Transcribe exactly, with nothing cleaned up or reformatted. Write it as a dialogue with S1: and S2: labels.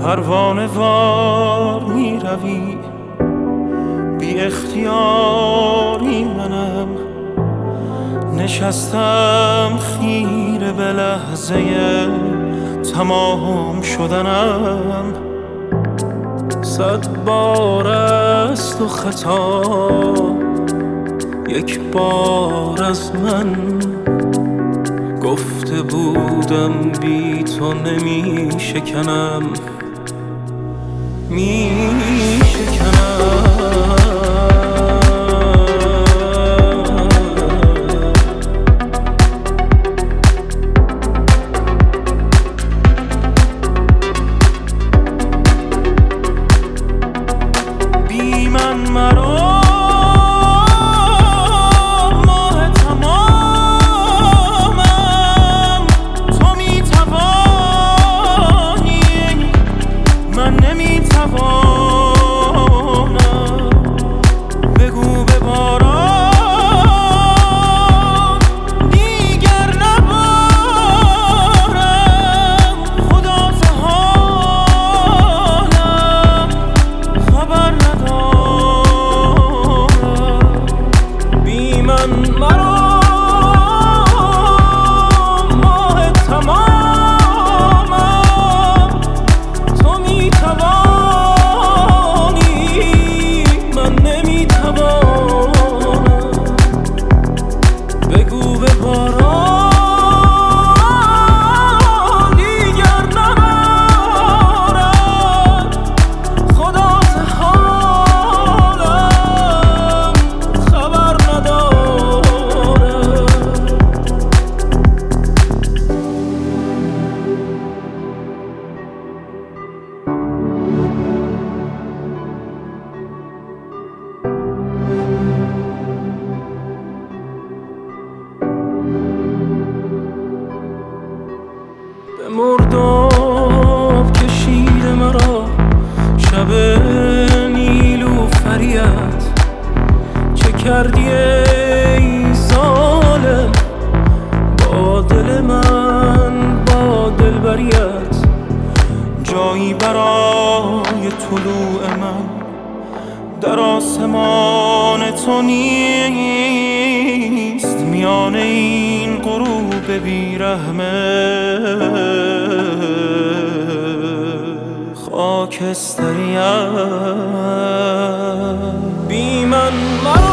S1: پروانه وار می روی، بی اختیاری منم، نشستم خیره به لحظه تمام شدنم. صد بار است و خطا، یک بار از من گفته بودم بی تو نمی شکنم، می شکنم. بی من مرا مرداب کشید مرا شب نیلوفریت، چه کردی ای ظالم با دل من، با دلبریت؟ جایی برای طلوع من در آسمان تو نیست، میان این غروب بیرحمه خاکستریت. بی من مرا